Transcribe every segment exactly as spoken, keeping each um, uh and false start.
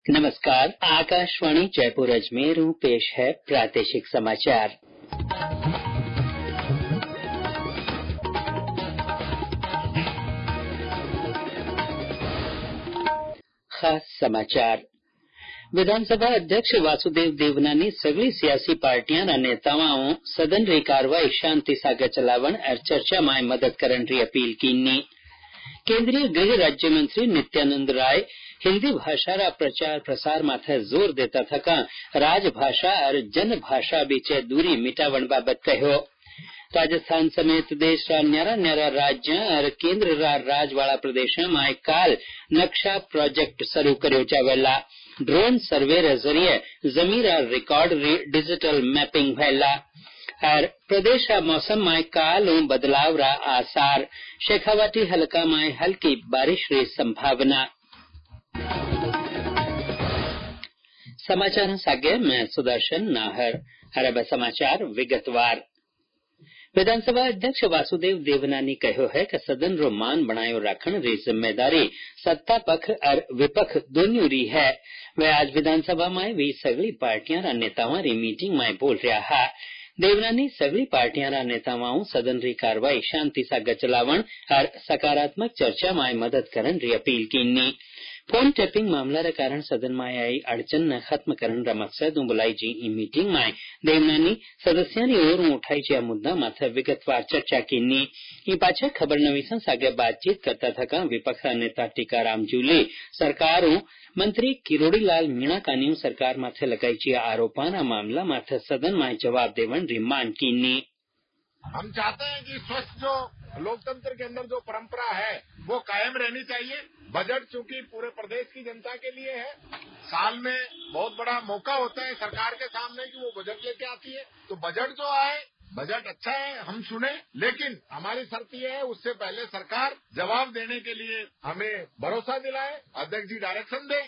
नमस्कार, आकाशवाणी जयपुर अजमेर हूँ, पेश है प्रादेशिक समाचार। खास समाचार। विधानसभा अध्यक्ष वासुदेव देवनानी सगली सियासी पार्टियां ना नेताओं सदन री कार्रवाई शांति सागे चलावण और चर्चा में मदद करन री अपील कीनी। केंद्रीय गृह राज्य मंत्री नित्यानंद राय हिंदी भाषा रा प्रचार प्रसार माथे जोर देता थका राजभाषा और जनभाषा बीचे दूरी मिटावण बाबत कहो। राजस्थान समेत देश रा न्यारा न्यारा राज्य और केंद्र रा राजवाड़ा प्रदेश में काल नक्शा प्रोजेक्ट शुरू कर्यो जावेला। ड्रोन सर्वे रे जरिए जमीन रा रिकॉर्ड री डिजिटल मैपिंग भैला और प्रदेश रा मौसम में काल बदलाव रा आसार। शेखावाटी हल्का में हल्की बारिश री संभावना। समाचार सागे मैं सुदर्शन नाहर। हर समाचार विगतवार। विधानसभा अध्यक्ष वासुदेव देवनानी कहो है कि सदन रो मान बनायो रखण री जिम्मेदारी सत्ता पक्ष और विपक्ष दोनों री है। वे आज विधानसभा में भी सगली पार्टियां रा नेताओं री मीटिंग में बोल रहा है। देवनानी सगली पार्टियां रा नेताओं सदन री कार्रवाई शांति सागे चलावण और सकारात्मक चर्चा में मदद करन री अपील कीनी। फोन टैपिंग मामला रे कारण सदन में आई अड़चन न खत्म करन रा मकसद बुलाई जी ई मीटिंग में देवनानी सदस्यां नी ओर उठाई जा मुद्दा माथे विगतवार चर्चा कीनी। ई पाछे खबर नवीसन सागे बातचीत करता थका विपक्ष नेता टीकाराम जूली सरकार मंत्री किरोड़ीलाल मीणा कानी सरकार माथे लगाई जी आरोपा ना मामला माथे सदन में जवाब देवन री मांग कीनी। हम चाहते हैं कि स्वस्थ जो लोकतंत्र के अंदर जो परंपरा है वो कायम रहनी चाहिए। बजट चूंकि पूरे प्रदेश की जनता के लिए है, साल में बहुत बड़ा मौका होता है सरकार के सामने कि वो बजट लेके आती है, तो बजट जो आए बजट अच्छा है हम सुने, लेकिन हमारी शर्त ये है उससे पहले सरकार जवाब देने के लिए हमें भरोसा दिलाए, अध्यक्ष जी डायरेक्शन दे।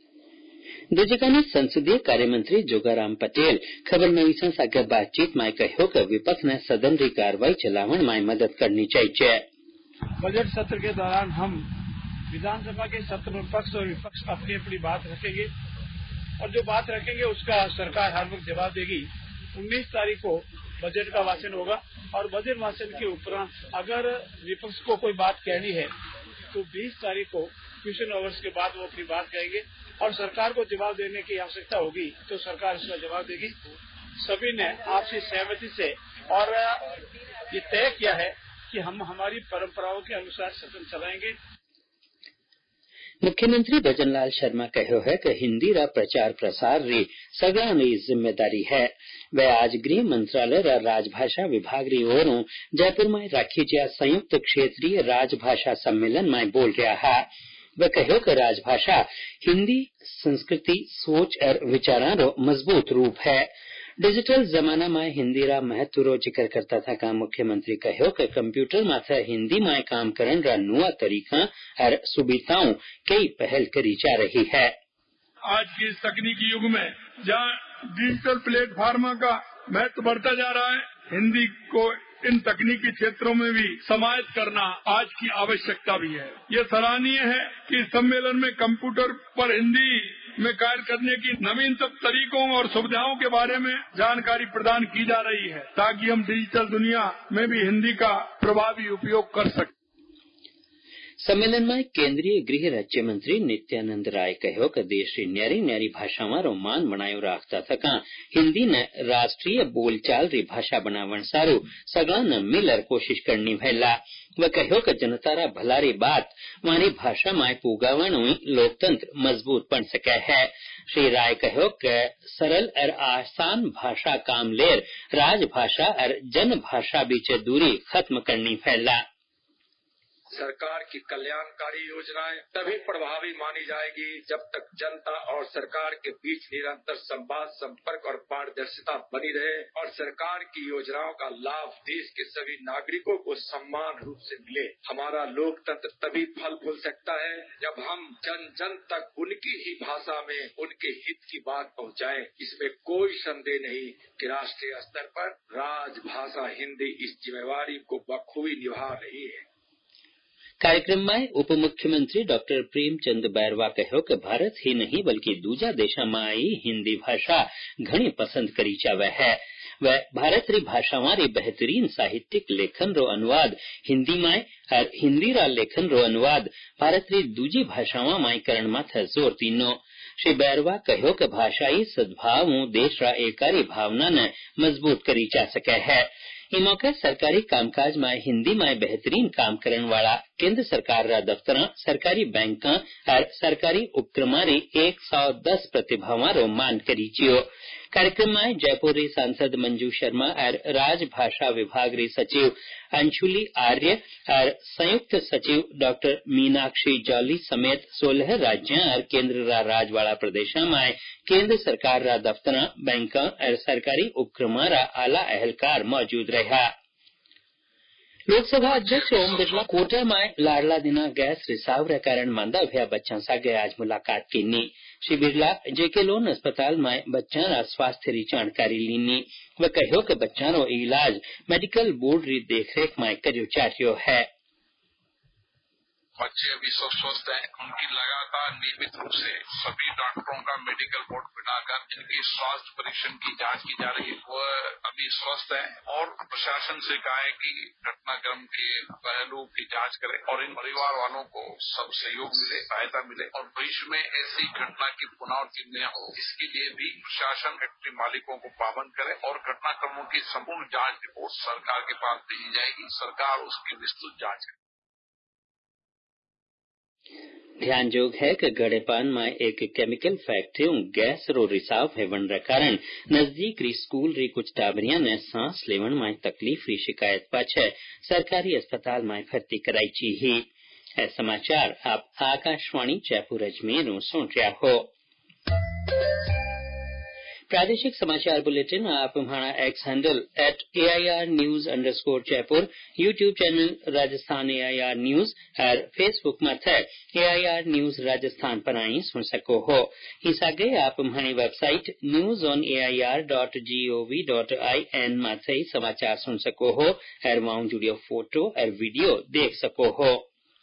दूसरी संसदीय कार्य मंत्री जोगाराम पटेल खबर नवीसन सागे बातचीत में कहो कि विपक्ष ने सदन की कार्रवाई चलावण में मदद करनी चाहिए। बजट सत्र के दौरान हम विधानसभा के सत्र में पक्ष और विपक्ष अपनी अपनी बात रखेंगे और जो बात रखेंगे उसका सरकार हर वक्त जवाब देगी। उन्नीस तारीख को बजट का वाचन होगा और बजट वाचन के उपरांत अगर विपक्ष को कोई बात कहनी है तो बीस तारीख को क्वेश्चन आवर्स के बाद वो अपनी बात कहेंगे और सरकार को जवाब देने की आवश्यकता होगी तो सरकार इसका जवाब देगी। सभी ने आपसी सहमति से और ये तय किया है कि हम हमारी परंपराओं के अनुसार सदन चलाएंगे। मुख्यमंत्री भजनलाल शर्मा कहो है कि हिंदी रा प्रचार प्रसार री सगला री जिम्मेदारी है। वे आज गृह मंत्रालय रा राजभाषा विभाग री ओर जयपुर में राखी जा संयुक्त क्षेत्रीय राजभाषा सम्मेलन में बोल रहा है। वे कहो कि राजभाषा हिंदी संस्कृति सोच और विचारां रो मजबूत रूप है। डिजिटल जमाना में हिंदी रा महत्व रो जिक्र करता था का मुख्यमंत्री कहो कि कंप्यूटर माथे हिंदी में काम करन रा नुआ तरीका और सुविधाओं कई पहल करी जा रही है। आज के इस तकनीकी युग में जहाँ डिजिटल प्लेटफार्म का महत्व बढ़ता जा रहा है, हिंदी को इन तकनीकी क्षेत्रों में भी समाहित करना आज की आवश्यकता भी है। ये सराहनीय है कि सम्मेलन में कंप्यूटर पर हिंदी में कार्य करने की नवीनतम तरीकों और सुविधाओं के बारे में जानकारी प्रदान की जा रही है ताकि हम डिजिटल दुनिया में भी हिंदी का प्रभावी उपयोग कर सकें। सम्मेलन में केंद्रीय गृह राज्य मंत्री नित्यानंद राय कहो कि देश की न्यारी न्यारी भाषाओं रो मान बनायो राखता थका हिंदी ने राष्ट्रीय बोलचाल री भाषा बनावण सारू सगला ने मिलर कोशिश करनी भैला। वे कहो कि जनता रा भलारी बात मारी भाषा में पुगावण हुई लोकतंत्र मजबूत बन सके है। श्री राय कहो कि सरल और आसान भाषा काम लेर राजभाषा और जन भाषा बीच दूरी खत्म करनी फैला। सरकार की कल्याणकारी योजनाएं तभी प्रभावी मानी जाएगी जब तक जनता और सरकार के बीच निरंतर संवाद, संपर्क और पारदर्शिता बनी रहे और सरकार की योजनाओं का लाभ देश के सभी नागरिकों को समान रूप से मिले। हमारा लोकतंत्र तभी फल फूल सकता है जब हम जन जन तक उनकी ही भाषा में उनके हित की बात पहुंचाएं। इसमें कोई संदेह नहीं कि राष्ट्रीय स्तर पर राजभाषा हिंदी इस जिम्मेवारी को बखूबी निभा रही है। कार्यक्रम में उप मुख्यमंत्री डॉक्टर प्रेमचंद बैरवा कहो कि भारत ही नहीं बल्कि दूजा देशों में आई हिंदी भाषा घणी पसंद करी जावे है। वह भारत री भाषावां री बेहतरीन साहित्यिक लेखन रो अनुवाद हिंदी में और हिंदी रा लेखन रो अनुवाद भारत री दूजी भाषावां में करण माथे जोर दीनो। श्री बैरवा कहो कि भाषाई सद्भाव देश रा एकारी भावना ने मजबूत करी जा सके है। इ मौके सरकारी कामकाज में हिंदी में बेहतरीन काम करने वाला केंद्र सरकार रा दफ्तर, सरकारी बैंक और सरकारी उपक्रमा री एक सौ दस प्रतिभावां रो मान करी जियो। कार्यक्रम में जयपुर री सांसद मंजू शर्मा और राजभाषा विभाग री सचिव अंशुली आर्य और संयुक्त सचिव डॉक्टर मीनाक्षी जौली समेत सोलह राज्यों और केंद्र रा राजवाड़ा प्रदेशों में केंद्र सरकार रा दफ्तर, बैंक और सरकारी उपक्रमा रा आला अहलकार मौजूद रहा। लोकसभा अध्यक्ष ओम बिरला कोटा में लाडला दिना गैस रिसाव रे कारण मांदा हुआ बच्चा सागे आज मुलाकात कीनी। श्री बिरला जेके लोन अस्पताल में बच्चा रा स्वास्थ्य री जानकारी लीनी। वे कहो कि बच्चा रो इलाज मेडिकल बोर्ड री देखरेख में करियो जारियो है। बच्चे अभी सब स्वस्थ हैं। उनकी लगातार नियमित रूप से सभी डॉक्टरों का मेडिकल बोर्ड बनाकर इनकी स्वास्थ्य परीक्षण की जांच की जा रही है। वह अभी स्वस्थ है और प्रशासन से कहा है कि घटनाक्रम के पहलुओं की जांच करें और इन परिवार वालों को सब सहयोग मिले, सहायता मिले और भविष्य में ऐसी घटना की पुनरावृत्ति न हो, इसके लिए भी प्रशासन फैक्ट्री मालिकों को पाबंद करे और घटनाक्रमों की संपूर्ण जांच रिपोर्ट सरकार के पास भेजी जाएगी। सरकार उसकी विस्तृत जांच करेगी। ध्यान जोग है कि गड़ेपान में एक केमिकल फैक्ट्री गैस रो रिसाव हेवन रे कारण नजदीक री स्कूल री कुछ टाबरिया ने सांस लेवन में तकलीफ री शिकायत पाछे सरकारी अस्पताल में भर्ती कराई ची ही। ए समाचार आप आकाशवाणी जयपुर अजमेर सुन रहा हो। प्रादेशिक समाचार बुलेटिन आप हमारा X handle at A I R news underscore Jaipur, YouTube channel Rajasthan A I R news और फेसबुक में थे A I R news Rajasthan पर आई सुन सको हो। इस आगे आप हमारी website news on A I R dot G O V dot I N में थे समाचार सुन सको हो और वहाँ जुड़ियो फोटो और वीडियो देख सको हो।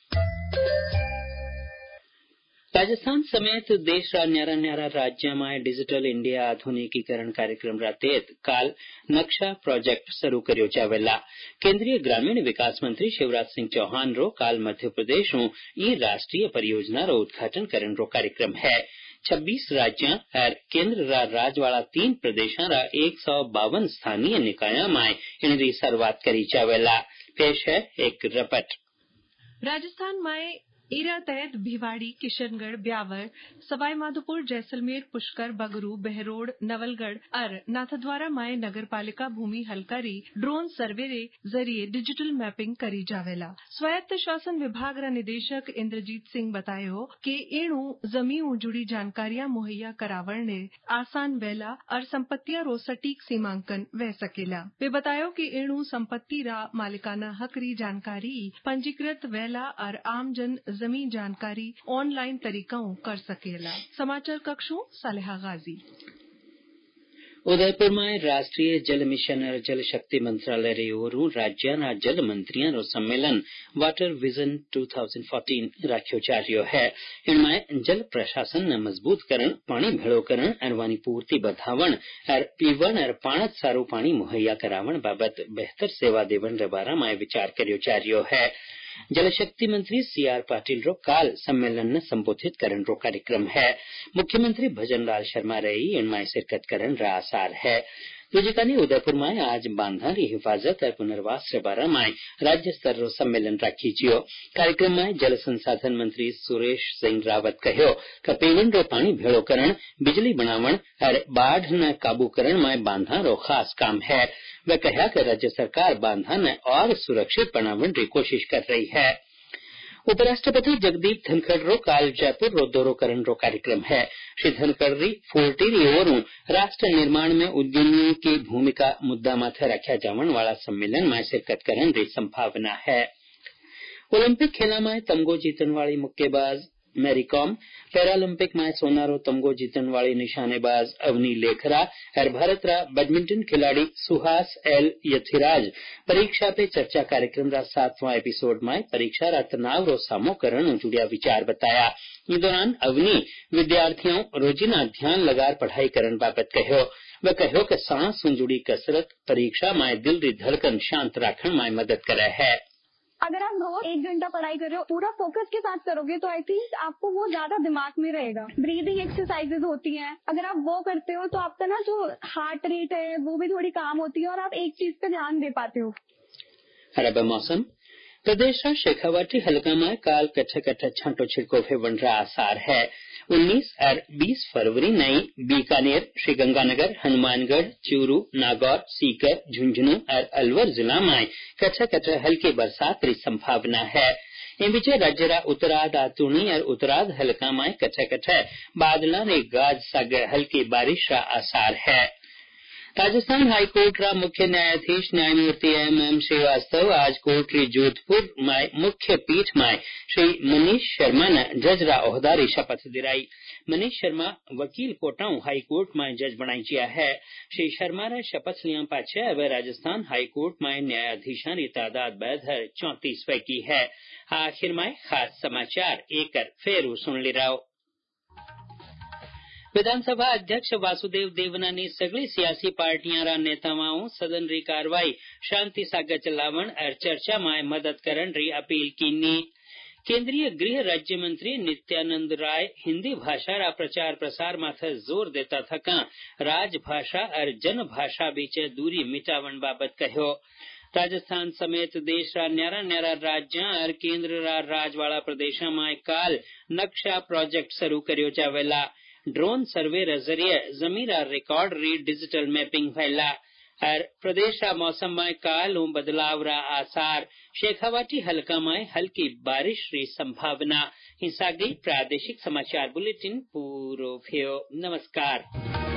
राजस्थान समेत देश रा न्यारा न्यारा राज्य में डिजिटल इंडिया आधुनिकीकरण कार्यक्रम रा तहत काल नक्शा प्रोजेक्ट शुरू करियो जावेला। केंद्रीय ग्रामीण विकास मंत्री शिवराज सिंह चौहान रो काल मध्य प्रदेश ई राष्ट्रीय परियोजना रो उद्घाटन करन रो कार्यक्रम है। छब्बीस राज्य और केंद्र रा राजवाड़ा तीन प्रदेशों रा एक सौ बावन स्थानीय निकायों में इनकी शुरुआत करी जावेला। पेश है एक रिपोर्ट। राजस्थान में इरा तहत भिवाड़ी, किशनगढ़, ब्यावर, सवाईमाधोपुर, जैसलमेर, पुष्कर, बगरू, बहरोड, नवलगढ़ और नाथद्वारा माए नगर पालिका भूमि हलकारी ड्रोन सर्वे रे जरिए डिजिटल मैपिंग करी जावेला। स्वायत्त शासन विभाग रा निदेशक इंद्रजीत सिंह बतायो कि एणु जमीन जुड़ी जानकारियां मुहैया करावण ने आसान वेला और संपत्तियां रो सटीक सीमांकन वह सकेला। वे बतायो कि एणु संपत्ति रा मालिकाना हक री जानकारी पंजीकृत वेला और आम जन जमीन जानकारी ऑनलाइन तरीकाओं कर सकेला। समाचार कक्षों सालेहा गाजी। उदयपुर में राष्ट्रीय जल मिशन और जल शक्ति मंत्रालय रे ओरू राज्य जल मंत्रियों रो सम्मेलन वाटर विजन दो हज़ार चौदह राख्यो जा रह्यो है। इनमें जल प्रशासन ने मजबूत करण, पानी भेड़ो करण और वानी पूर्ति बढ़ावण और पीवण और पाणत सारू पानी मुहैया करावण बाबत बेहतर सेवा देवन रे बारा में विचार करियो जा रह्यो है। जल शक्ति मंत्री सी आर पाटिल रो काल सम्मेलन ने संबोधित करन रो कार्यक्रम है। मुख्यमंत्री भजन लाल शर्मा रही इनमें शिरकत करन रा आसार है। दूजिकानी उदयपुर में आज बांधा री हिफाजत और पुनर्वास रे बारे में राज्य स्तर रो सम्मेलन राखी जियो। कार्यक्रम में जल संसाधन मंत्री सुरेश सिंह रावत कहो कि पीवन रो पानी भेड़ो करण, बिजली बनावण और बाढ़ न काबू करण में बांधा रो खास काम है। वे कहा कि राज्य सरकार बांधा ने और सुरक्षित बनावण री कोशिश कर रही है। उपराष्ट्रपति जगदीप धनखड़ रो काल जयपुर रो दौरो करन रो कार्यक्रम है। श्री धनखड़ री फूलटी री ओरू राष्ट्र निर्माण में उद्यमियों की भूमिका मुद्दा माथे रखा जावन वाला सम्मेलन में शिरकत करन री संभावना है। ओलंपिक खेला में तमगो जीतन वाली मुक्केबाज मैरी कॉम, पैरालंपिक में सोनारो तमगो जीतने वाली निशानेबाज अवनी लेखरा और भारत रा बैडमिंटन खिलाड़ी सुहास एल यथिराज परीक्षा पे चर्चा कार्यक्रम रा सातवां एपिसोड में परीक्षा रा तनाव रो सामो करण जुड़िया विचार बताया। इस दौरान अवनी विद्यार्थियों रोजिना ध्यान लगार पढ़ाई करन बाबत कहो। वह कहो कि सांस से जुड़ी कसरत परीक्षा में दिल री धड़कन शांत रखने में मदद करे है। अगर आप रोज एक घंटा पढ़ाई कर रहे हो, पूरा फोकस के साथ करोगे तो आई थिंक आपको वो ज्यादा दिमाग में रहेगा। ब्रीदिंग एक्सरसाइजेज होती हैं, अगर आप वो करते हो तो आपका ना जो हार्ट रेट है वो भी थोड़ी काम होती है और आप एक चीज पे ध्यान दे पाते हो। अरब मौसम प्रदेश का शेखावाटी हल्का में काल कच्छ कच्छ छांटो छिड़को बन रहा आसार है। उन्नीस और बीस फरवरी नई बीकानेर, श्रीगंगानगर, हनुमानगढ़, चूरू, नागौर, सीकर, झुंझुनू और अलवर जिला में कच्छ कच्छ हल्की बरसात की संभावना है। इन बीच राज्य रा उत्तराद आतुणी और उत्तराद हल्का में कच्छ कच्छ बादलों ने गाज सग हल्की बारिश का आसार है। राजस्थान हाईकोर्ट रा मुख्य न्यायाधीश न्यायमूर्ति एम एम श्रीवास्तव आज कोर्ट री जोधपुर में मुख्य पीठ में श्री मनीष शर्मा ने जज रा ओहदारी शपथ दिलाई। मनीष शर्मा वकील कोटाऊ हाईकोर्ट में जज बनाई गया है। श्री शर्मा ने शपथ लिया पाछे अब राजस्थान हाईकोर्ट में न्यायाधीशों की तादाद बढ़कर चौंतीस की है। आखिर में खास समाचार एक फेरू सुन ली रहो। विधानसभा अध्यक्ष वासुदेव देवना ने सगली सियासी पार्टियां रा नेताओं सदन री कार्रवाई शांति सागर चलावन और चर्चा में मदद करन री अपील की। केंद्रीय गृह राज्य मंत्री नित्यानंद राय हिंदी भाषा रा प्रचार प्रसार माथे जोर देता थका राजभाषा और जन भाषा बीच दूरी मिटावन बाबत कहो। राजस्थान समेत देश रा न्यारा न्यारा राज्य और केंद्र रा राजवाड़ा प्रदेश में काल नक्शा प्रोजेक्ट शुरू कर्यो जावेला। ड्रोन सर्वे रे जरिए जमीन रिकॉर्ड री डिजिटल मैपिंग फैला और प्रदेश रा मौसम में काल बदलाव रा आसार। शेखावाटी हल्का में हल्की बारिश री संभावना। हिसागी प्रादेशिक समाचार बुलेटिन पूरो भयो। नमस्कार।